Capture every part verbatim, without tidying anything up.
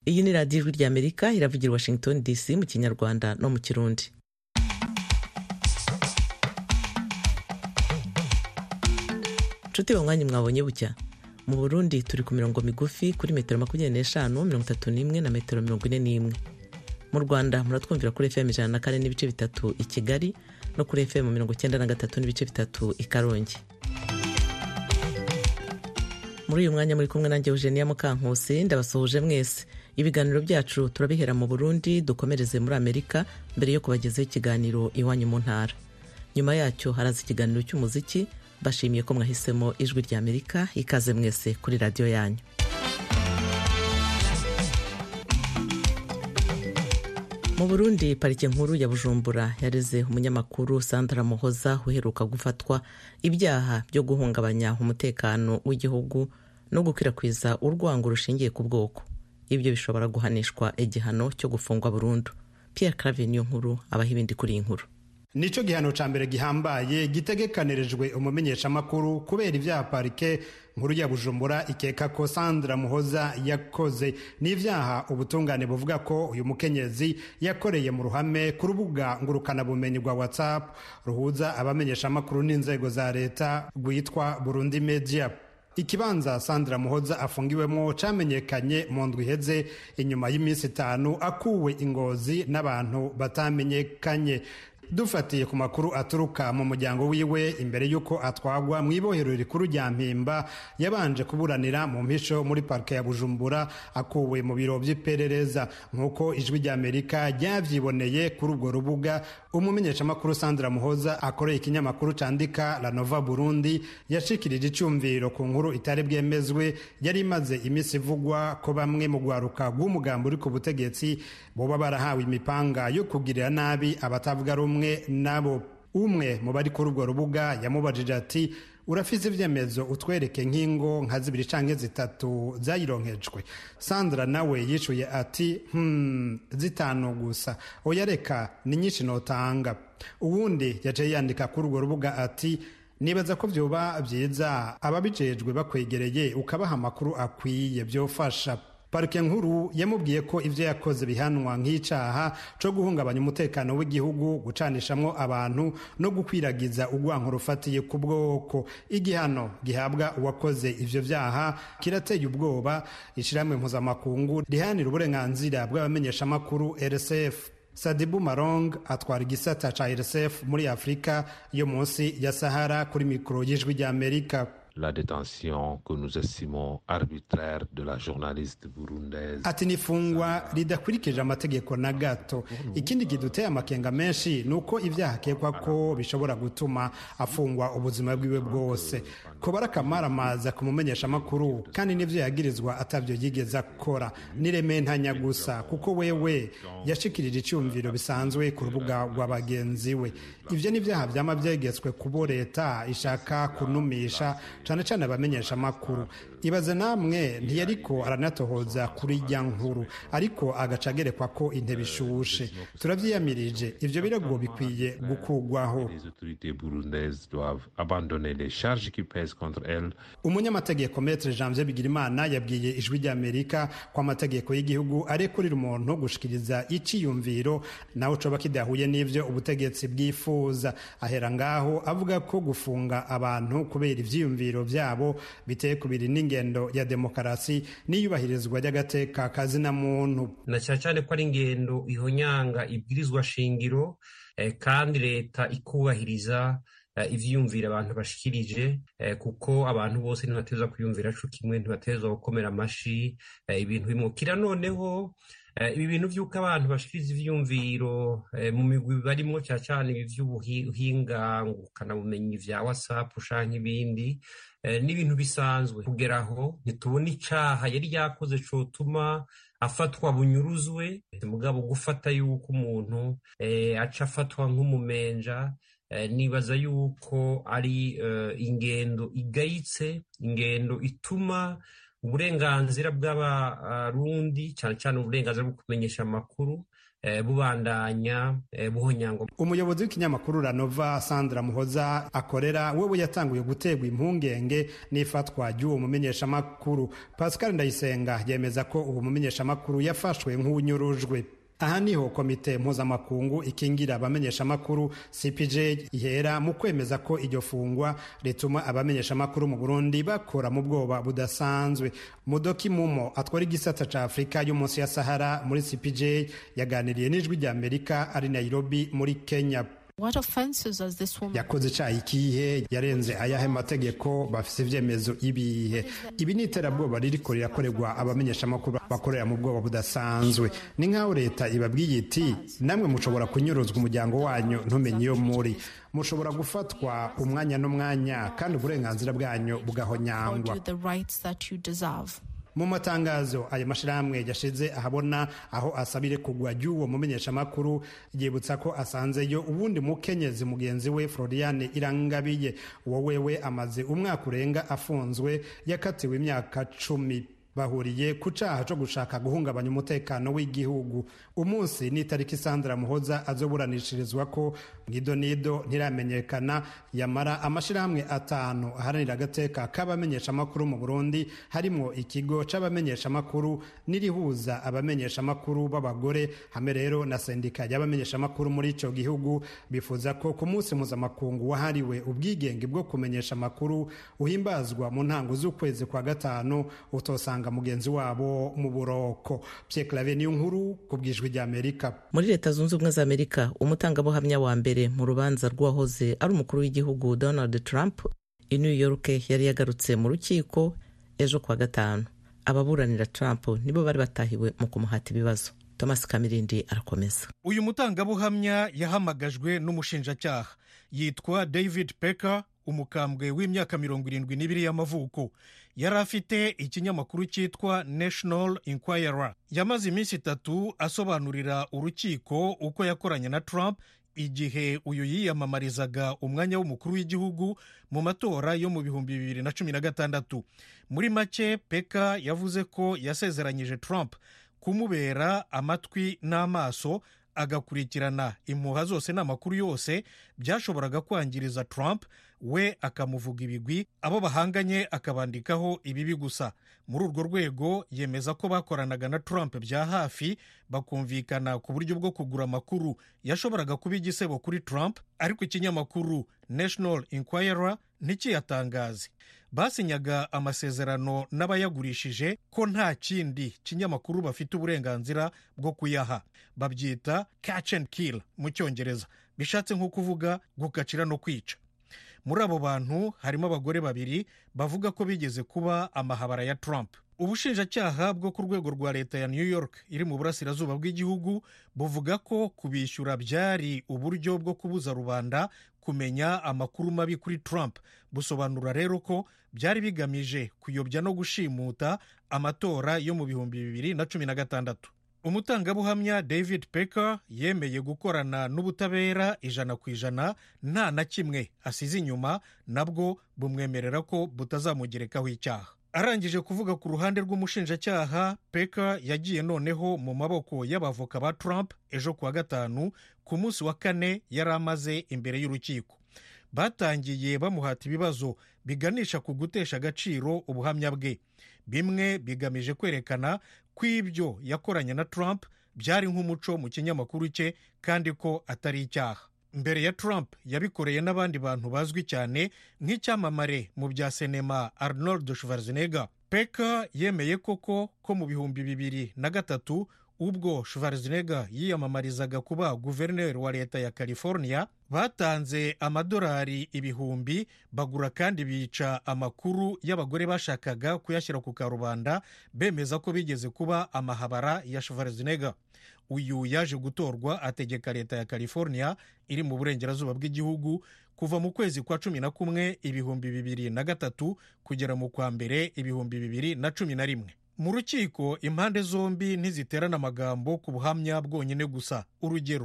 Iyi ni radiyo ijwi ry'Amerika iravugira Washington D C mu Kinyarwanda no mu Kirundi. Nshuti banywanyi mwabonye bucya. Mu Burundi turi ku mirongo migufi kuri metero makumyabiri n'eshanu, mirongo itatu n'imwe na metero mirongo ine n'imwe. Mu Rwanda muratwumvira kuri F M ijana na kane n'ibice bitatu i Kigali no kuri F M mirongo icyenda na gatatu n'ibice bitatu i Karongi. Muri uyu mwanya muri kumwe nanjye Eugenia Mukankusi, ndabasuhuje mwese. Ibiganiro byacu turabihera mu Burundi, dukomereze muri Amerika mbere yo kubagezaho ikiganiro iwanyu mu ntara. Nyuma yacyo haraza ikiganiro cy'umuziki. Bashimiye ko mwahisemo ijwi ry'Amerika, ikaze mwese kuri radio yanyu. Mu Burundi, parike nkuru ya Bujumbura yareze umunyamakuru Sandra Muhoza uheruka gufatwa ibyaha byo guhungabanya umutekano w'igihugu no gukwirakwiza urwango rushingiye ku bwoko. Ibyo bishobora guhanishwa igihano cyo gufungwa burundu. Pierre Claver nkuru abaho ibindi kuri iyi nkuru. Nico gihano ca mbere gihambaye gitegekanirijwe umumenyesha makuru kubera ivyaha parike nkuru ya Bujumbura ikeka ko Sandra Muhoza yakoze. N'ivyaha ubutungane buvuga ko uyu mukenyezi yakoreye mu ruhame ku rubuga ngurukana bumenyi rwa WhatsApp ruhuza abamenyesha makuru n'inzego za leta rwitwa Burundi Media. Ikibanza Sandra Muhoza afungiwemo camenyekanye mu ndwi iheze inyuma y'iminsi itanu akuwe ingozi n'abantu batamenyekanye. Dufatiye ku makuru aturuka mu muryango wiwe, imbere yuko atwagwa mu ibohero rikuru rya Mpimba yabanje kuburanira mu mpisho muri parike ya Bujumbura akuwe mu biro by'iperereza. Nkuko ijwi ry'Amerika ryavyiboneye kuri ubwo rubuga, umumenyesha makuru Sandra Muhoza akoreye ikinyamakuru candika La Nova Burundi yashikirije icyumviro ku nkuru itari bwemezwe yari imaze imisi ivugwa ko bamwe mu gwaruka rw'umugambo uri ku butegetsi boba barahawe imipanga yo kugirira nabi abatavuga rumwe nabo. Umwe mu bari kuri urwo rubuga yamubajije ati, urafise ivyemezo utwereke nk'ingo nka zibiri canke zitatu zayironkejwe? Sandra nawe yishuye ati hmm zitanu gusa. Oya reka ni nyinshi notanga. Uwundi yaje yandika kuri urwo rubuga ati, nibaza ko vyoba vyiza ababijejwe bakwegereye ukabaha amakuru akwiye byofasha. Parike nkuru yamubwiye ko ivyo yakoze bihanwa nk'icaha co guhungabanya umutekano w'igihugu, gucanishamwo abantu no gukwiragiza urwanko rufatiye ku bwoko. Igihano gihabwa uwakoze ivyo vyaha kirateye ubwoba. Ishiramwe mpuzamakungu rihanira uburenganzira bw'abamenyesha makuru R S F. Sadibu Marong atwara igisata ca R S F muri Afrika yo munsi ya Sahara kuri mikro y'ijwi ry'Amerika. La détention que nous estimons arbitraire de la journaliste burundaise. Ati nifungwa ridakurikije amategeko na gato. Ikindi kiduteye amakenga menshi nuko ivyaha kekwa ko bishobora gutuma afungwa ubuzima bwiwe bwose. Ko barakamaramaza kumumenyesha makuru kandi nivyo yagirizwa atavyo yigeze akora. Nirementanya gusa kuko wewe yashikirije icyumviro bisanzwe ku rubuga rw'abagenzi we. Ivyo nivyaha vyama vyegetswe kubo leta ishaka kunumisha cyane cyane abamenyesha makuru. Ibaze namwe ntiyariko aranatohoza kuri rya nkuru ariko agacagerekwa ko intebe ishushe. Turavyiyamirije, ivyo birego bikwiye gukugwaho. Umunyamategeko Maître Janvier Bigirimana yabwiye ijwi ry'Amerika ko amategeko y'igihugu arekurira umuntu gushikiriza iciyumviro naho coba kidahuye n'ivyo ubutegetsi bwifuza. Ahera ngaho avuga ko gufunga abantu kubera ivyiyumviro vyabo biteye kubiri n'ingendo ya demokarasi n'iyubahirizwa ry'agateka kazina muntu. Na cyane ko ari ingendo ihonyanga ibwirizwa shingiro eh, kandi leta ikubahiriza uh, ivyiyumvira abantu bashikirije eh, kuko abantu bose ntibateza kuyumvira co kimwe, ntibateza gukomera amashi eh, ibintu bimukira. Noneho Uh, ibi bintu vy'uko abantu bashikiriza ivyumviro uh, mu migwi barimo cyane ibi vy'ubuhinga ngukana bumenyi vya WhatsApp ushanka ibindi uh, n'ibintu bisanzwe. Kugeraho ntitubona icaha yari yakoze cotuma afatwa bunyuruzwe, mugabo gufata yuko umuntu uh, aca afatwa nk'umumenja uh, nibaza yuko ari uh, ingendo igayitse, ingendo ituma uburenganzira bw'abarundi cyane cyane uburenganzira bwo kumenyesha amakuru eh, bubandanya eh, buhonyangwa. Umuyobozi w'ikinyamakuru Ranova Sandra Muhoza akorera wewe yatanguye gutegwa impungenge n'ifatwa ry'uwo mumenyesha makuru. Pascal Ndayisenga yemeza ko uwo mumenyesha makuru yafashwe nk'unyurujwe. Aha niho komite mpuzamakungu ikingira abamenyesha makuru C P J ihera mu kwemeza ko iryo fungwa rituma abamenyesha makuru mu Burundi bakora mu bwoba budasanzwe. Mudoki Mumo atwara igisata ca Afrika yo munsi ya Sahara muri C P J yaganiriye n'ijwi rya Amerika ari Nairobi muri Kenya. What offenses does this woman? Yakoze icaha ikihe? Yarenze ayahe mategeko? Bafise ivyemezo ibihe? Ibi ni iterabwoba ririko rirakorerwa abamenyesha makuru bakorera mu bwoba budasanzwe. Ni nkaho leta ibabwiye iti namwe mushobora kunyuruzwa umuryango wanyu ntumenye iyo muri, mushobora gufatwa umwanya n'umwanya kandi uburenganzira bwanyu bugahonyangwa. Mu matangazo aya mashirahamwe yashize ahabona aho asabire kugwa ry'uwo mumenyesha makuru, yibutsa ko asanzeyo ubundi mukenyezi mugenzi we Floriane Irangabiye, uwo wewe amaze umwaka urenga afunzwe yakatiwe imyaka cumi. Bahuriye ku caha co gushaka guhungabanya umutekano w'igihugu. Umunsi ni tariki Sandra Muhoza azoburanishirizwa ko mwidonido ntiramenyekana, yamara amashirahamwe atanu aharanira agateka k'abamenyesha makuru mu Burundi harimo ikigo c'abamenyesha makuru nirihuza abamenyesha makuru b'abagore hamwe rero na sendika y'abamenyesha makuru muri ico gihugu bifuza ko ku munsi mpuzamakungu wahariwe ubwigenge bwo kumenyesha makuru uhimbazwa mu ntango z'ukwezi kwa gatanu utosanga mugenzi wabo mu buroko. Pierre Claver niyo nkuru kubwijwe rya Amerika. Muri Leta Zunze Ubumwe za Amerika, umutangabuhamya wa mbere mu rubanza rw'uwahoze ari umukuru w'igihugu Donald Trump i New York yari yagarutse mu rukiko ejo kwa gatanu. Ababuranira Trump nibo bari batahiwe mu kumuhata ibibazo. Thomas Kamirindi arakomeza. Uyu mutangabuhamya yahamagajwe n'umushinjacyaha yitwa David Pecker, umukambwe w'imyaka mirongo irindwi n'ibiri y'amavuko. Yari afite ikinyamakuru cyitwa National Enquirer. Yamaze iminsi itatu asobanurira urukiko uko yakoranye na Trump igihe uyu yiyamamarizaga umwanya w'umukuru w'igihugu mu matora yo mu bihumbi bibiri na cumi na gatandatu. Muri make, Peka yavuze ko yasezeranyije Trump kumubera amatwi n'amaso, agakurikirana impuha zose n'amakuru yose byashoboraga kwangiriza Trump, we akamuvuga ibigwi, abo bahanganye akabandikaho ibibi gusa. Muri urwo rwego yemeza ko bakoranaga na Trump bya hafi, bakumvikana ku buryo bwo kugura amakuru yashoboraga kuba igisebo kuri Trump, ariko ikinyamakuru National Enquirer ntikiyatangaze. Basinyaga amasezerano n'abayagurishije ko nta kindi kinyamakuru bafite uburenganzira bwo kuyaha. Babyita catch and kill mu Cyongereza, bishatse nko kuvuga gukacira no kwica. Muri abo bantu harimo abagore babiri bavuga ko bigeze kuba amahabara ya Trump. Ubushinjacyaha bwo ku rwego rwa leta ya New York iri mu burasirazuba bw'igihugu buvuga ko kubishyura byari uburyo bwo kubuza rubanda kumenya amakuru mabi kuri Trump. Busobanura rero ko byari bigamije kuyobya no gushimuta amatora yo mu bihumbi bibiri na cumi na gatandatu. Umutangabuhamya David Pecker yemeye gukorana n'ubutabera ijana ku ijana, nta na kimwe asize inyuma, nabwo bumwemerera ko butazamugerekaho icyaha. Arangije kuvuga ku ruhande rw'umushinjacyaha, Pecker yagiye noneho mu maboko y'abavoka ba Trump ejo kuwa gatanu, ku munsi wa kane yari amaze imbere y'urukiko. Batangiye bamuhata ibibazo biganisha ku gutesha agaciro ubuhamya bwe. Bimwe bigamije kwerekana ko ibyo yakoranye na Trump byari nk'umuco mu kinyamakuru cye kandi ko atari icyaha. Mbere ya Trump yabikoreye n'abandi bantu bazwi cyane nk'icyamamare mu bya sinema Arnold Schwarzenegger. Pecker yemeye koko ko mu bihumbi bibiri na gatatu ubwo Schwarzenegger yiyamamarizaga kuba guverineri wa leta ya California, batanze amadolari ibihumbi, bagura kandi bica amakuru y'abagore bashakaga kuyashyira ku karubanda, bemeza ko bigeze kuba amahabara ya Schwarzenegger. Uyu yaje gutorwa ategeka leta ya California iri mu burengerazuba bw'igihugu kuva mu kwezi kwa cumi na kumwe ibihumbi bibiri na gatatu kugera mu kwa mbere ibihumbi bibiri na cumi na rimwe. Mu rukiko impande zombi ntiziterana amagambo ku buhamya bwonyine gusa. Urugero,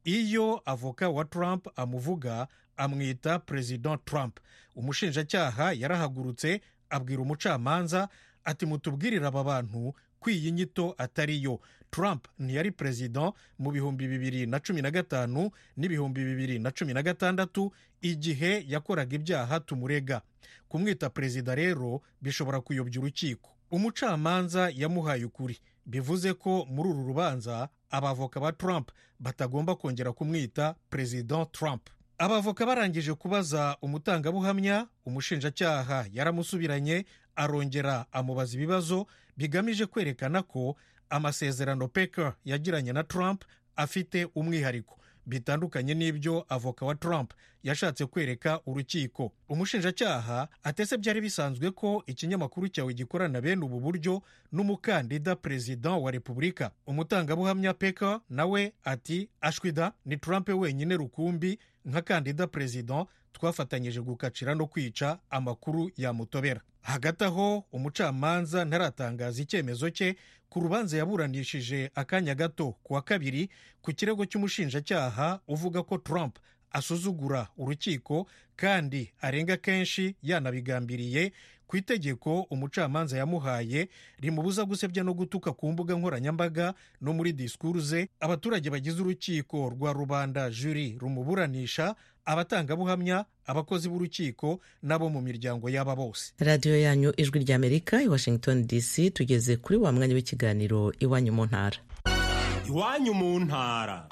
iyo avoka wa Trump amuvuga amwita President Trump. Umushinjacyaha yarahagurutse abwira umucamanza ati mutubwirira aba bantu ko iyi nyito atari yo. Trump ntiyari perezida mu bihumbi bibiri na cumi na gatanu n'ibihumbi bibiri na cumi na gatandatu igihe yakoraga ibyaha tumurega. Kumwita perezida rero bishobora kuyobya urukiko. Umucamanza yamuhaye ukuri, bivuze ko muri uru rubanza abavoka ba Trump batagomba kongera kumwita perezida Trump. Abavoka barangije kubaza umutangabuhamya, umushinjacyaha yaramusubiranye arongera amubaza ibibazo bigamije kwerekana ko amasezerano Pecker yagiranye na Trump afite umwihariko bitandukanye n'ibyo avoka wa Trump yashatse kwereka urukiko. Umushinjacyaha atese byari bisanzwe ko ikinyamakuru cyawe gikorana bene ubu buryo n'umukandida perezida wa Repubulika. Umutangabuhamya Pecker nawe ati ashwida, ni Trump wenyine rukumbi nka kandida perezida twafatanyije gukacira no kwica amakuru yamutobera. Hagati aho umucamanza ntaratangaza icyemezo cye ku rubanza yaburanishije akanya gato kuwa kabiri ku kirego cy'umushinjacyaha uvuga ko Trump asuzugura urukiko kandi arenga kenshi yanabigambiriye ku itegeko umucamanza yamuhaye rimubuza gusebya no gutuka ku mbuga nkoranyambaga no muri disikuru ze abaturage bagize urukiko rwa rubanda juri rumuburanisha, abatangabuhamya, abakozi b'urukiko n'abo mu miryango y'aba bose. radiyo yanyu ijwi ry'Amerika i Washington D C. Tugeze kuri wa mwanya w'ikiganiro iwanyu mu ntara. Iwanyu mu ntara,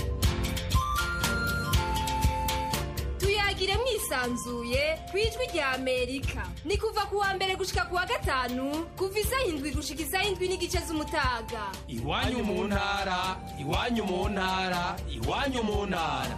tuyagire mwisanzuye ku ijwi ry'Amerika. Ni kuva ku wa mbere gushika ku wa gatanu kuva isaha indwi gushika isaha indwi n'igice z'umutaga. Iwanyu mu ntara, iwanyu mu ntara, iwanyu mu ntara.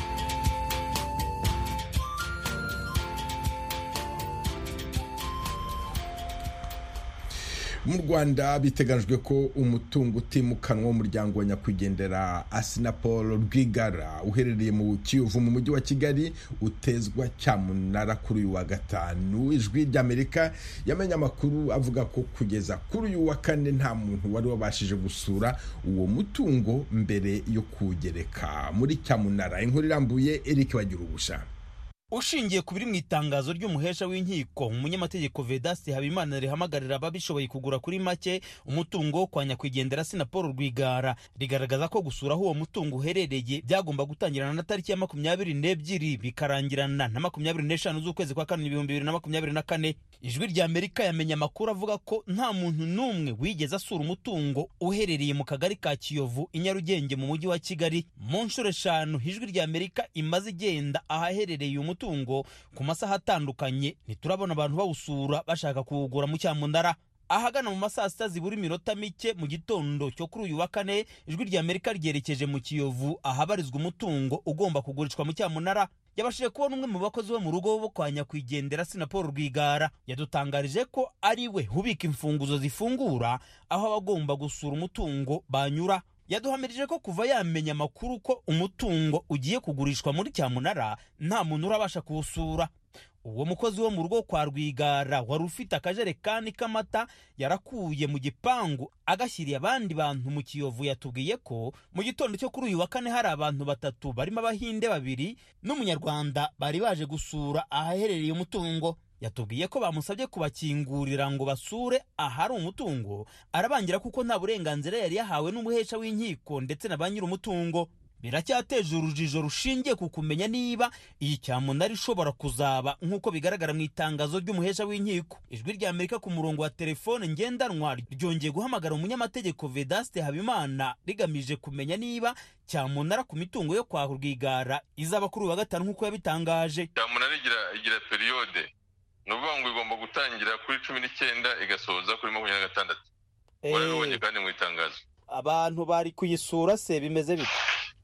Mu Rwanda biteganijwe ko umutungo utimukanwa w'umuryango wa nyakwigendera Assinapol Rwigara uherereye mu Kiyovu mu mujyi wa Kigali utezwa cyamunara kuri uyu wa gatanu. Ijwi ry'Amerika yamenye amakuru avuga ko kugeza kuri uyu wa kane nta muntu wari wabashije gusura uwo mutungo mbere yo kugereka muri cyamunara. Inkuru irambuye Eric Bagirubusha. Ushingiye ku biri mu itangazo ry'umuhesha w'inkiko, umunyamategeko Vedaste Habimana rihamagarira ababishoboye kugura kuri make umutungo kwa nyakwigendera Assinapol Rwigara, rigaragaza ko gusura aho uwo mutungo uherereye byagomba gutangirana na tariki ya makumyabiri n'ebyiri bikarangirana na makumyabiri n'eshanu z'ukwezi kwa kane ibihumbi bibiri na makumyabiri na kane. Ijwi ry'Amerika yamenye amakuru avuga ko nta muntu n'umwe wigeze asura umutungo uherereye mu kagari ka Kiyovu i Nyarugenge mu mujyi wa Kigali. Mu nshuro eshanu Ijwi ry'Amerika imaze igenda ahaherereye umutungo tungo ku masaha atandukanye ntiturabona abantu bawusura bashaka kuwugura mu cyamunara. Ahagana mu masaha sita zibura iminota mike mu gitondo cyo kuri uyu wa kane, Ijwi ry'Amerika ryerekeje mu Kiyovu ahabarizwa umutungo ugomba kugurishwa mu cyamunara. Yabashije kubona umwe mu bakozi bo mu rugo bo kwa nyakwigendera Assinapol Rwigara, yadutangarije ko ari we hubika imfunguzo zifungura aho abagomba gusura umutungo banyura. Yaduhamirije ko kuva yamenya amakuru ko umutungo ugiye kugurishwa muri cyamunara nta muntu urabasha kuwusura. Uwo mukozi wo mu rugo kwa Rwigara wari ufite akajerekani k'amata yarakuye mu gipangu agashyiriye abandi bantu mu Kiyovu, yatubwiye ko mu gitondo cyo kuri uyu wa kane hari abantu batatu barimo abahinde babiri n'umunyarwanda bari baje gusura ahaherereye umutungo. Yatubwiye ko bamusabye kubakingurira ngo basure ahari umutungo, arabangira kuko nta burenganzira yari yahawe n'umuhesha w'inkiko ndetse na ba nyiri umutungo. Biracyateje urujijo rushingiye ku kumenya niba iyi cyamunara ishobora kuzaba nk'uko bigaragara mu itangazo ry'umuhesha w'inkiko. Ijwi ry'Amerika ku murongo wa telefone ngendanwa ryongeye guhamagara umunyamategeko Vedaste Habimana rigamije kumenya niba cyamunara ku mitungo yo kwa Rwigara izaba kuri uyu wa gatanu nk'uko yabitangaje. Cyamunara igira igira periode, nuvuga ngo igomba gutangira kuri cumi n'icyenda igasoza kuri makumyabiri na gatandatu. Warabibonye kandi mu itangazo. Abantu bari kuyisura se bimeze bite?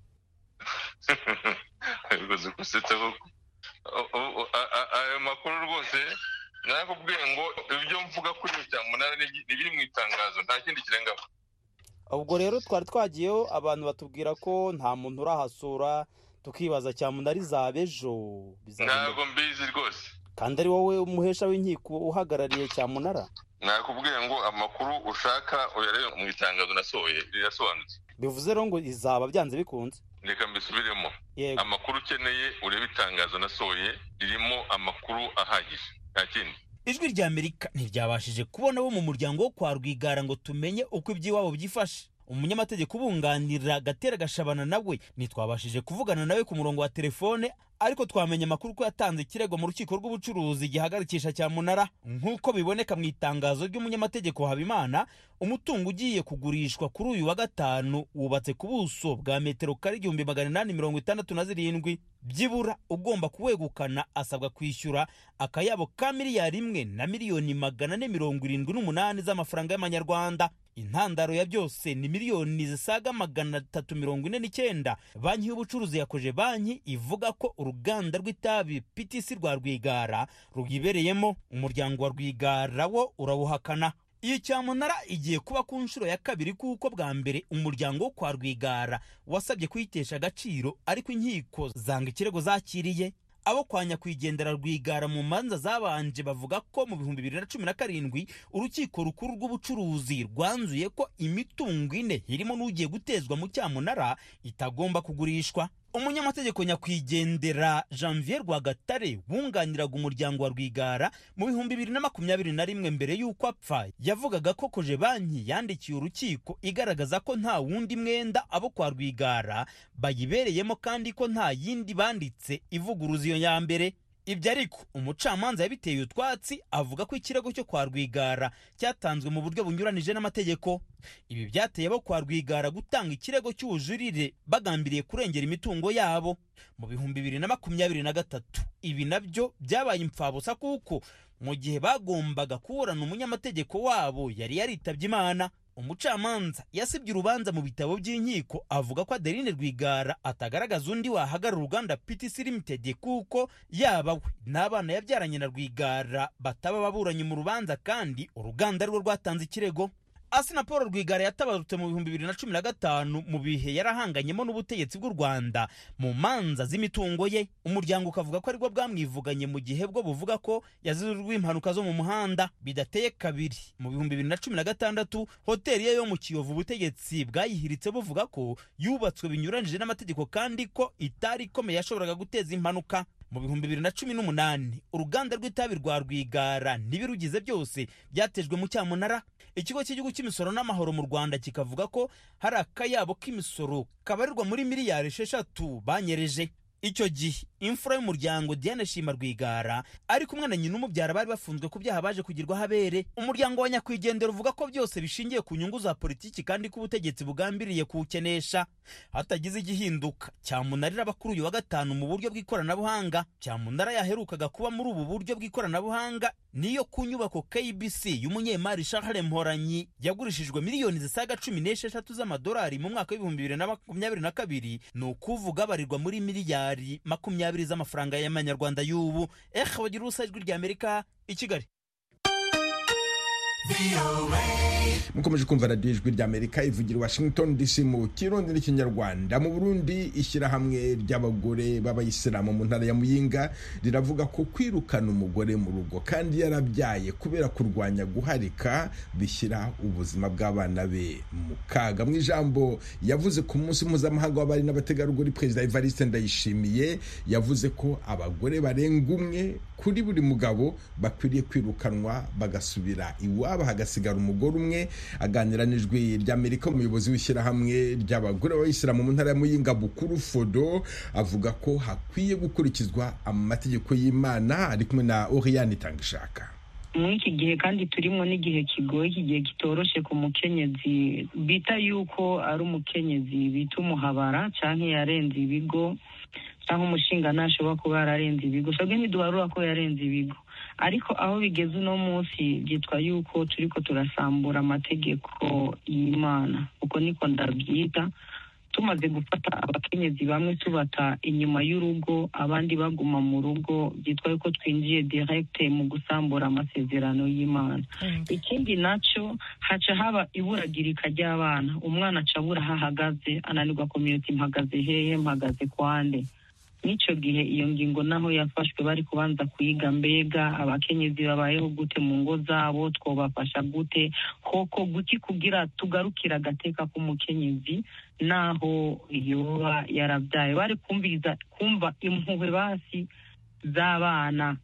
Bigoze kusetsa koko. Ayo makuru rwose nakubwiye ngo ibyo mvuga kuri cyamunara n'ibiri mu itangazo nta kindi kirengaho. Ubwo rero twari twagiyeho abantu batubwira ko nta muntu urahasura, tukibaza cyamunara izabe ejo. Ntabwo mbizi rwose. Kandi ari wowe umuhesha w'inkiko uhagarariye cyamunara? Nakubwiye ngo amakuru ushaka uyarebe mu itangazo nasohoye rirasobanutse. Bivuze rero ngo izaba byanze bikunze. Reka mbisubiremo. Amakuru ukeneye urebe itangazo nasohoye ririmo amakuru ahagije, nta kindi. ijwi rya Amerika ntiryabashije kubona bo mu muryango wo kwa Rwigara ngo tumenye uko iby'iwabo byifashe. Umunyamategeko ubunganira Gatera Gashabana nawe ntitwabashije kuvugana nawe ku murongo wa telefone, ariko twamenye amakuru ko yatanze ikirego mu rukiko rw'ubucuruzi gihagarikisha cyamunara. Nk'uko biboneka mu itangazo ry'umunyamategeko Habimana, umutungo ugiye kugurishwa kuri uyu wa gatanu wubatse ku buso bwa metero kare igihumbi magana inani mirongo itandatu na zirindwi. Byibura ugomba kuwegukana asabwa kwishyura akayabo ka miliyari imwe na miliyoni magana ane mirongo irindwi n'umunani z'amafaranga y'amanyarwanda. Intandaro ya byose ni miliyoni zisaga magana atatu mirongo ine n'icyenda banki y'ubucuruzi yakoje banki ivuga ko uruganda rw'itabi P T C rwa Rwigara rugibereyemo. Umuryango wa Rwigara wo urawuhakana. Iyi cyamunara igiye kuba ku nshuro ya kabiri kuko bwa mbere umuryango wo kwa Rwigara wasabye kuyitesha agaciro, ariko inkiko zanga ikirego zakiriye. Abo kwa nyakwigendera Rwigara mu manza zabanje bavuga ko mu bihumbi bibiri na cumi na karindwi urukiko rukuru rw'ubucuruzi rwanzuye ko imitungo ine irimo n'ugiye gutezwa mu cyamunara itagomba kugurishwa. Umunyamategeko nyakwigendera Janvier Rwagatare wunganiraga umuryango wa Rwigara mu bihumbi bibiri na makumyabiri na rimwe mbere y'uko apfa yavugaga ko koje banki yandikiye urukiko igaragaza ko nta wundi mwenda abo kwa Rwigara bayibereyemo kandi ko nta yindi banditse ivuguruza iyo ya mbere. Ibyo ariko umucamanza yabiteye utwatsi avuga ko ikirego cyo kwa Rwigara cyatanzwe mu buryo bunyuranije n'amategeko. Ibi byateye abo kwa Rwigara gutanga ikirego cy'ubujurire bagambiriye kurengera imitungo yabo. Mu bihumbi bibiri na makumyabiri na gatatu ibi nabyo byabaye impfabusa kuko mu gihe bagombaga kuburana umunyamategeko wabo yari yaritabye Imana. Umucamanza yasibye urubanza mu bitabo by'inkiko avuga ko Adeline Rwigara atagaragaza undi wahagarara uruganda P T C Limited kuko yaba we n'abana yabyaranye na Rwigara bataba baburanye mu rubanza kandi uruganda rwo rwatanze ikirego. Asina Paul Rwigara yatabarutse mu bihumbi bibiri na cumi na gatanu mu bihe yarahanganyemo n'ubutegetsi bw'u Rwanda mu manza z'imitungo ye. Umuryango ukavuga ko aribwo bwamwivuganye mu gihe bwo buvuga ko yazirurwa impanuka zo mu muhanda. Bidateye kabiri mu bihumbi bibiri na cumi na gatandatu hoteli ye yo mu Kiyovu ubutegetsi bwayihiritse buvuga ko yubatswe binyuranije n'amategeko kandi ko itari ikomeye yashoboraga guteza impanuka. Mu bihumbi bibiri na cumi n'umunani uruganda rw'itabi rwa Rwigara ntibirugize byose byatejwe mu cyamunara. Ikigo cy'igihugu cy'imisoro n'amahoro mu Rwanda kikavuga ko hari akayabo k'imisoro kabarirwa muri miliyari esheshatu banyereje. Icyo gihe imfura y'umuryango Diane Shima Rwigara ari kumwe na nyina umubyara bari bafunzwe ku byaha baje kugirwa habere. Umuryango wa nyakwigendera uvuga ko byose bishingiye ku nyungu za politiki kandi ko ubutegetsi bugambiriye kuwukenesha. Hatagize igihinduka cyamunarira bakuru uyu wa gatanu mu buryo bw'ikoranabuhanga. Cyamunara yaherukaga kuba muri ubu buryo bw'ikoranabuhanga niyo ku nyubako K B C y'umunyemari Charles Mporanyi yagurishijwe miliyoni zisaga cumi n'esheshatu z'amadolari mu mwaka w'ibihumbi bibiri na makumyabiri na kabiri, ni ukuvuga barirwa muri miliyari makumyabiri z'amafaranga y'amanyarwanda y'ubu. Eh bagira urusa ijwi rya Amerika i Kigali. mukomeje kumva radiyo ijwi rya Amerika ivugira Washington D C mu Kirundi n'Ikinyarwanda. Mu Burundi ishyirahamwe ry'abagore b'abayisilamu mu ntara ya Muyinga riravuga ko kwirukana umugore mu rugo kandi yarabyaye kubera kurwanya guharika bishyira ubuzima bw'abana be mu kaga. Mu ijambo yavuze ku munsi mpuzamahanga w'abari n'abategarugori, Perezida Evariste Ndayishimiye yavuze ko abagore barenga umwe kuri buri mugabo bakwiriye kwirukanwa bagasubira iwabo hagasigara umugore umwe. Aganira n'ijwi ry'Amerika umuyobozi w'ishyirahamwe ry'abagore b'abayisilamu mu ntara ya Muyinga Bukuru Fodo avuga ko hakwiye gukurikizwa amategeko y'Imana. Ari kumwe na Oriane Tangishaka. Muri iki gihe kandi turimo n'igihe kigoye, iki gihe kitoroshe ku mukenyezi bita yuko ari umukenyezi bita umuhabara canke yarenze ibigo cyangwa umushinga ntashobora kuba yararenze ibigo. Twebwe ntiduharura ko yarenze ibigo, ariko aho bigeze uno munsi byitwa yuko turiko turasambura amategeko y'Imana, uko niko ndabyita. Tumaze gufata abakenyezi bamwe tubata inyuma y'urugo, abandi baguma mu rugo, byitwa yuko twinjiye direct mu gusambura amasezerano y'Imana. Mm. Ikindi naco haca haba iburagirika ry'abana, umwana acabura hahagaze, ananirwa community mpagaze hehe, mpagaze kwande. Nico gihe iyo ngingo naho yafashwe bari kubanza kuyiga mbega abakenyezi babayeho gute mu ngo zabo, twobafasha gute, koko guki kugira tugarukira agateka k'umukenyezi naho yoba yarabyaye. Bari kumviriza kumva impuhwe basi z'abana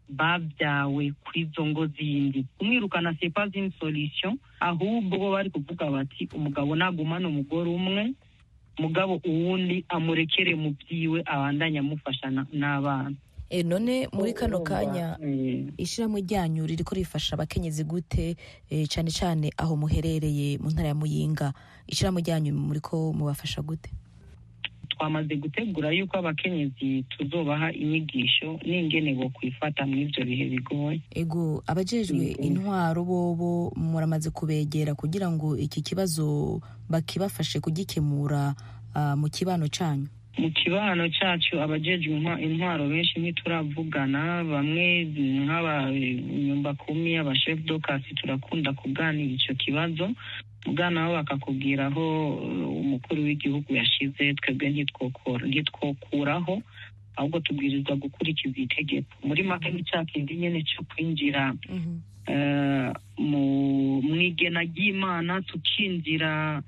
babyawe kuri izo ngo zindi. Kumwirukana c'est pas une solution, ahubwo bo bari kuvuga bati umugabo nagumana umugore umwe, mugabo uwundi amurekere mu byiwe abandanya amufasha n'abana. E none muri kano kanya ishiramwe ryanyu ririko rifasha abakenyezi gute, e, cyane cyane aho muherereye mu ntara ya Muyinga, ishiramwe ryanyu muriko mubafasha gute? Twamaze gutegura yuko abakenyezi tuzobaha inyigisho n'ingene bo kwifata mu ivyo bihe bigoye. Ego abajejwe intwaro bobo muramaze kubegera kugira ngo iki kibazo bakibafashe kugikemura uh, mu kibano canyu? Mu kibano cyacu abajejwe intwaro benshi ntituravugana, bamwe nk'aba nyumba kumi aba chef d'ocasi turakunda kuganira ico kibazo, mugana aho bakakubwira aho umukuru w'igihugu yashize, twebwe ntitwokora ntitwokuraho, ahubwo tubwirizwa gukurikiza itegeko. Muri make n'icakindi nyene cyo kwinjira mu mwigena ry'Imana, tukinjira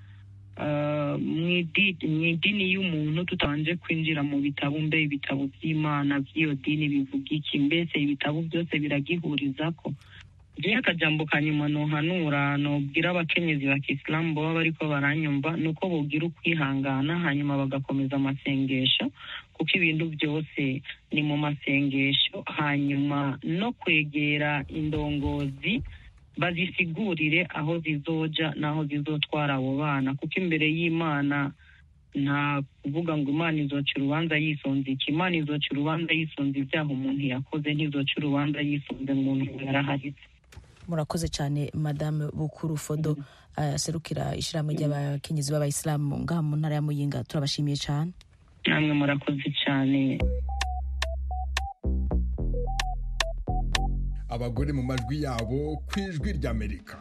mw'idini y'umuntu tutabanje kwinjira mu bitabo mbe ibitabo by'Imana by'iyo dini bivuga iki, mbese ibitabo byose biragihurizako. Jewe akajambo kanyuma nohanura nobwira abakenyezi ba Kisilamu baba bariko baranyumva nuko bogira ukwihangana hanyuma bagakomeza amasengesho, kuko ibintu byose ni mu masengesho, hanyuma no kwegera indongozi bazisigurire aho zizoja naho zizotwara abo bana, kuko imbere y'Imana nta kuvuga ngo Imana izoca urubanza yisunze iki. Imana izoca urubanza yisunze ibyaha umuntu yakoze, ntizoca urubanza yisunze umuntu yaraharitse. Murakoze cyane Madame Bukuru Fodo, aserukira uh, ishiramwe ry'abakenyezi b'abayisilamu ngaha mu ntara ya Muyinga. Turabashimiye cyane. Namwe murakoze cyane. Abagore mu majwi yabo ku ijwi ry'Amerika.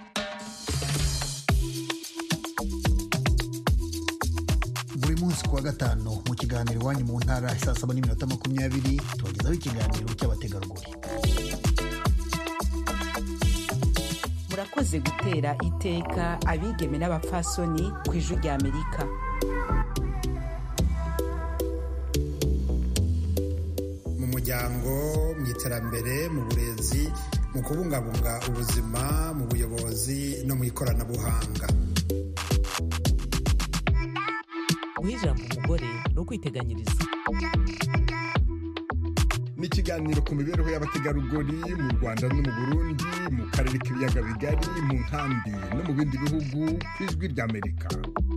Buri munsi kuwa gatanu mu kiganiro iwanyu mu ntara saa saba n'iminota makumyabiri tubagezaho ikiganiro cy'abategarugori. Murakoze gutera iteka abigeme n'abapfasoni ku ijwi ry'Amerika. Mu muryango, mu iterambere, mu burezi, mu kubungabunga ubuzima, mu buyobozi no mu ikoranabuhanga. Guha ijambo umugore no kwiteganyiriza. Ni ikiganiro ku mibereho y'abategarugori mu Rwanda no mu Burundi, mu karere k'ibiyaga bigari, mu nkambi no mu bindi bihugu ku ijwi ry'Amerika.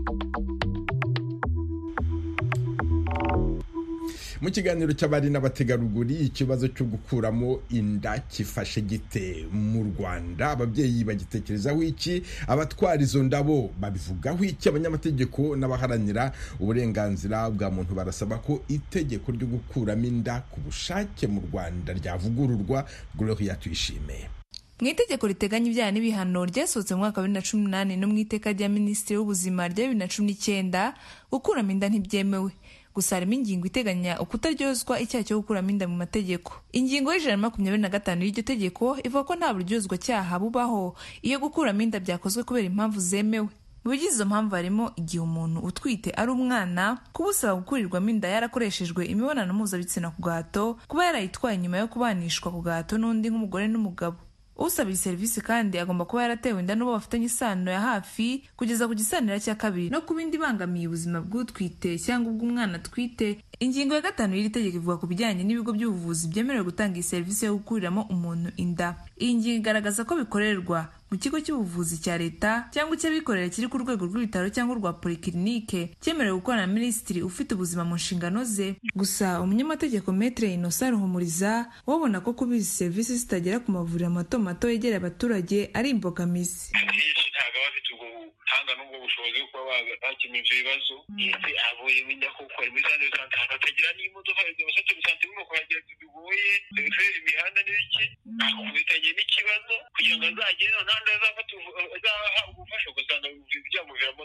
Mu kiganiro cy'abari n'abategarugori, ikibazo cyo gukuramo inda kifashe gite mu Rwanda? Ababyeyi bagitekerezaho iki? Abatwara izo ndabo babivugaho iki? Abanyamategeko n'abaharanira uburenganzira bwa muntu barasaba ko itegeko ryo gukuramo inda ku bushake mu Rwanda ryavugururwa. Gloria Tuyishime. Mu itegeko riteganya ibyaha n'ibihano ryasohotse mu mwaka wa bibiri na cumi n'umunani no mu iteka rya Minisitiri w'Ubuzima rya bibiri na cumi n'icyenda, gukuramo inda ntibyemewe. Gusa harimo ingingo iteganya ukutaryozwa icyaha cyo gukuramo inda mu mategeko. Ingingo y'ijana na makumyabiri na gatanu y'iryo tegeko ivuga ko nta buryozwa cyaha bubaho iyo gukuramo inda byakozwe kubera impamvu zemewe. Mu bigize izo mpamvu harimo igihe umuntu utwite ari umwana, kuba usaba gukurirwamo inda yarakoreshejwe imibonano mpuzabitsina ku gahato, kuba yarayitwaye nyuma yo kubanishwa ku gahato n'undi nk'umugore n'umugabo. Usaba iyi serivisi kandi agomba kuba yaratewe inda n'uwo bafitanye isano ya hafi kugeza ku gisanira cya kabiri, no ku bindi bangamiye ubuzima bw'utwite cyangwa ubw'umwana atwite. Ingingo ya gatanu y'iri tegeko ivuga ku bijyanye n'ibigo by'ubuvuzi byemerewe gutanga iyi serivisi yo gukuriramo umuntu inda. Iyi ngingo igaragaza ko bikorerwa mu kigo cy'ubuvuzi cya leta cyangwa icy'abikorera kiri ku rwego rw'ibitaro cyangwa urwa polyclinique cyemerewe gukorana na minisitiri ufite ubuzima mu nshingano ze. Gusa umunyamategeko Maître Innocent Ruhumuriza wabona ko kuba izi serivisi zitagera ku mavuriro mato mato yegereye abaturage ari imbogamizi. Ntabwo bafite ubwo buhanga n'ubwo bushobozi bwo kuba bakemura ibyo bibazo. Ese avuye wenda kuko ari muri sante sante hatagira n'imodoka ibyo sante sante mu kuhagera bigoye, bifere imihanda n'iki, akubitanye n'ikibazo kugira ngo azagere n'andi azafata ubufasha ugasanga byamuviramo n'urupfu.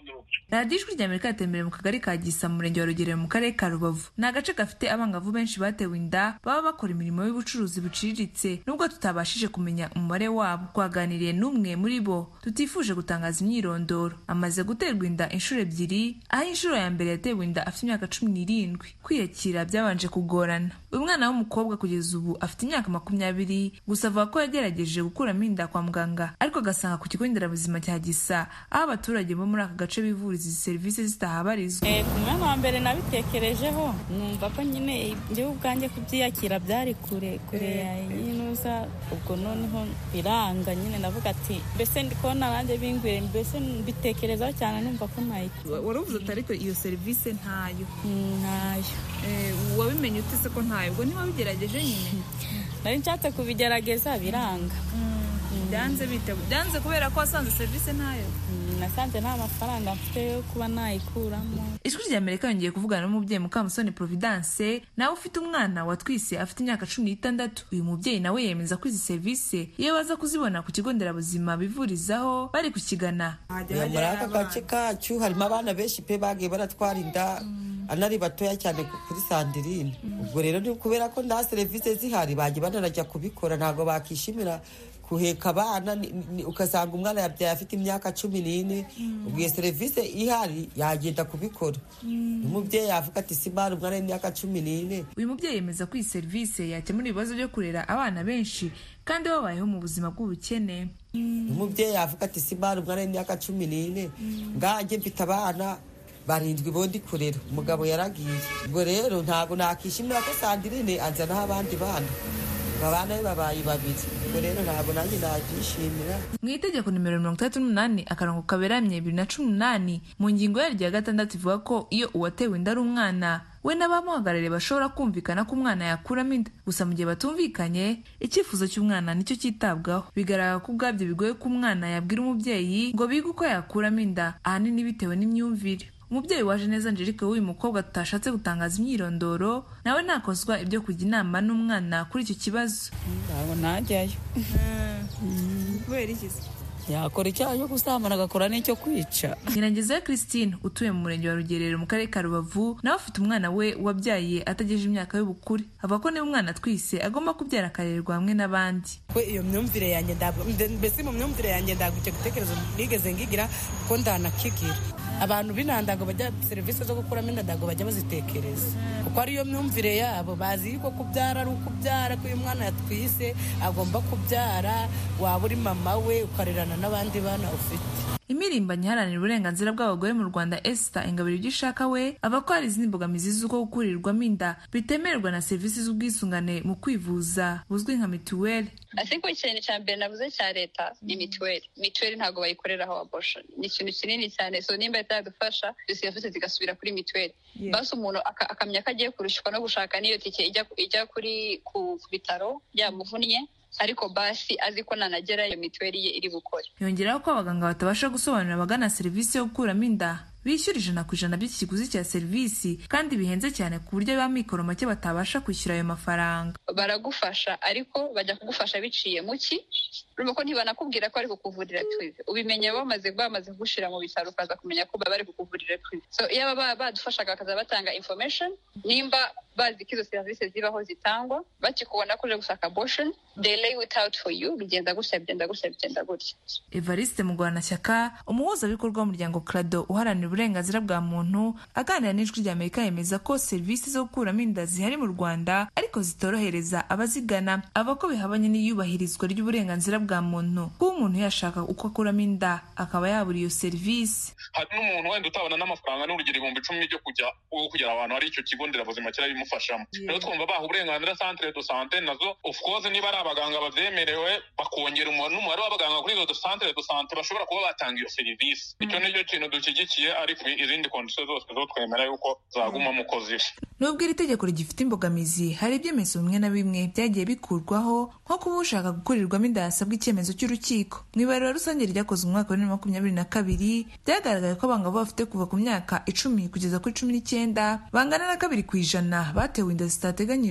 radiyo ijwi ry'Amerika yatembereye mu kagari ka Gisa mu murenge wa Rugerero mu karere ka Rubavu. Ni agace gafite abangavu benshi batewe inda baba bakora imirimo y'ubucuruzi buciriritse, nubwo tutabashije kumenya umubare wabo. Twaganiriye n'umwe muri bo tutifuje gutangaza imyirondoro. Amaze guterwa inda inshuro ebyiri, aho inshuro ya mbere yatewe inda afite imyaka cumi n'irindwi. Kwiyakira byabanje kugorana. Uyu mwana w'umukobwa kugeza ubu afite imyaka makumyabiri, gusa avuga ko yagerageje gukuramo inda kwa muganga ariko agasanga ku kigo nderabuzima cya Gisa aho abaturage bo muri aka gace bivuriza izi serivisi zitahabarizwa. Eh, ku mwanya wa mbere nabitekerejeho numva ko nyine njyewe ubwanjye kubyiyakira byari kure kure yinuza, ubwo noneho biranga nyine ndavuga ati mbese ndi kubona nanjye bingwire, mbese mbitekerezaho cyane numva ko nayikora. Waravuze ati ariko iyo serivisi ntayo? Ntayo. Eh, wabimenye ute se ko ntayo? Ubwo niba bigerageje nyine? Nari nshatse kubigerageza biranga. Byanze bite? Byanze kubera ko wasanze serivisi ntayo? Nasanze nta mafaranga mfite yo kuba nayikuramo. Ijwi ry'Amerika yongeye kuvugana n'umubyeyi Mukamusoni Providence nawe ufite umwana watwise afite imyaka cumi n'itandatu. Uyu mubyeyi nawe yemeza ko izi serivisi iyo baza kuzibona ku kigo nderabuzima bivurizaho bari kukigana. Muri aka gace kacu harimo abana benshi pe bagiye baratwara inda anari batoya cyane kuri Sandirine. Ubwo rero ni kubera ko nta serivisi zihari bagiye banarajya kubikora, ntabwo bakishimira kuheka abana, ukasanga umwana yabyaye afite imyaka cumi n'ine. Ubwo iyo serivisi ihari yagenda kubikora. Umubyeyi yavuga ati simara umwana w'imyaka cumi n'ine. Uyu mubyeyi yemeza ko iyi serivisi yakemura ibibazo byo kurera abana benshi kandi babayeho mu buzima bw'ubukene. Umubyeyi yavuga ati simara umwana w'imyaka cumi n'ine, nganjye mfite abana barindwi bondi kurera, umugabo yaragiye. Ubwo rero ntabwo nakishimira ko Sandirine azanaho abandi bana, abana be babaye babiri. Ubwo rero ntabwo nanjye nabyishimira. Mu itegeko nimero mirongo itandatu n'umunani akarongo kaberamye bibiri na cumi n'umunani mu ngingo yaryo ya gatandatu ivuga ko iyo uwatewe inda ari umwana, we n'abamuhagarariye bashobora kumvikana ko umwana yakuramo inda. Gusa mu gihe batumvikanye, icyifuzo cy'umwana nicyo cyitabwaho. Bigaragara ko ubwabyo bigoye ko umwana yabwira umubyeyi ngo bige uko yakuramo inda, ahanini bitewe n'imyumvire. Umubyeyi waje neza Angelique w'uyu mukobwa tutashatse gutangaza imyirondoro nawe nakozwa ibyo kujya inama n'umwana kuri icyo kibazo. Ntabwo najyayo. Kubera iki? Yakora icyaha cyo gusambana agakora n'icyo kwica. Nyirangezeyo Christine utuye mu murenge wa Rugerero mu karere ka Rubavu nawe afite umwana we wabyaye atagejeje imyaka y'ubukure. Avuga ko niba umwana atwise agomba kubyara akarerwa hamwe n'abandi. We iyo myumvire yanjye ndabwo mbese mu myumvire yanjye ndabwo icyo gitekerezo nigeze ngigira ko ndanakigira. Abantu binandago bajya serivisi zo gukuramo inda ndago bajya bazitekereza kuko ariyo myumvire yabo, bazi ko kubyara ari ukubyara, ko uyu mwana yatwise agomba kubyara, waba uri mama we ukarerana n'abandi bana ufite. Imirimbanyi iharanira uburenganzira bw'abagore mu Rwanda Esther Ingabire Igishaka we ava ko hari izindi mbogamizi z'uko gukurirwamo inda bitemererwa na serivisi z'ubwisungane mu kwivuza buzwi nka mituweli. Ariko ikintu cya mbere navuze cya leta ni mituweli. Mituweli ntabwo bayikoreraho abortion, ni ikintu kinini cyane. So nimba itadufasha serivisi zigasubira kuri mituweli, basi umuntu akamenya ko agiye kurushwa no gushaka n'iyo tike ijya kuri ku bitaro byamuvunnye, ariko basi azi ko nanagera iyo mituweli ye iri bukore. Yongeraho ko abaganga batabasha gusobanurira abagana serivisi yo gukuramo inda bishyura ijana ku ijana by'iki kiguzi cya serivisi kandi bihenze cyane ku buryo b'amikoro make batabasha kwishyura ayo mafaranga. Baragufasha ariko bajya kugufasha biciye mu ki, urumva ko ntibanakubwira ko ari kukuvurira prive, ubimenye bamaze bamaze gushira mu bitaro ukaza kumenya ko bari kukuvurira prive. So iyo baba badufashaga bakaza batanga information, nimba bazi ko izo serivisi zibaho zitangwa, bakikubona ko uje gushaka abortion, they lay it out for you, bigenda gutya bigenda gutya bigenda gutya. Evariste Mugwanashyaka, umuhuzabikorwa w'umuryango Crado uharanira uburenganzira bwa muntu, aganira n'Ijwi ry'Amerika yemeza ko serivisi zo gukuramo inda zihari mu Rwanda ariko zitorohereza abazigana. Ava ko bihabanye n'iyubahirizwa ry'uburenganzira bwa muntu, kuba umuntu yashaka uko akuramo inda akaba yabura iyo serivisi. Hari n'umuntu wenda utabona n'amafaranga n'urugero ibihumbi icumi byo kujya kugira abantu hari icyo kigo nderabuzima kirabimufashamo. Rero twumva baha uburenganzira centre de santé nazo of course niba ari abaganga babyemerewe bakongera n'umubare w'abaganga kuri izo centre de santé bashobora kuba batanga iyo serivisi. Icyo nicyo kintu dushyigikiye, ariko izindi kondisiyo zose zo twemera yuko zaguma mu kozi. Nubwo iri tegeko rigifite imbogamizi, hari ibyemezo bimwe na bimwe byagiye bikurwaho nko kuba ushaka gukurirwamo inda yasabwa icyemezo cy'urukiko. Mu ibarura rusange ryakozwe mu mwaka wa bibiri na makumyabiri na kabiri byagaragaye ko abangavu bafite kuva ku myaka icumi kugeza kuri cumi n'icyenda bangana na kabiri ku ijana batewe inda zitateganyijwe.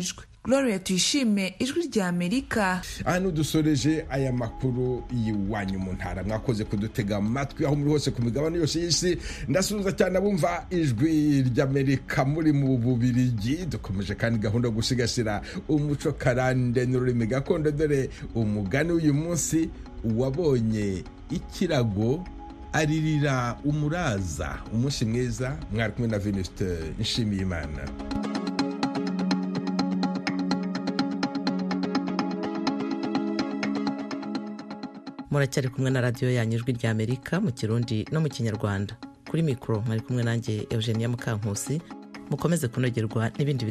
Gloria Tuyishime, Ijwi rya Amerika. Hano dusoreje aya makuru y'iwanyu mu ntara. Mwakoze kudutega amatwi aho muri hose ku migabane yose y'isi. Ndasuhuza cyane abumva Ijwi ry'Amerika muri mu Bubiligi. Dukomeje kandi gahunda yo gusigasira umuco karande n'ururimi gakondo, dore umugani w'uyu munsi: uwabonye ikirago aririra umuraza. Umunsi mwiza, mwari kumwe na Venuste Nshimiyimana. muracyari kumwe na radiyo yanyu Ijwi rya Amerika mu Kirundi no mu Kinyarwanda. Kuri mikoro mwari kumwe nanjye Eugenia Mukankusi. Mukomeze kunogerwa n'ibindi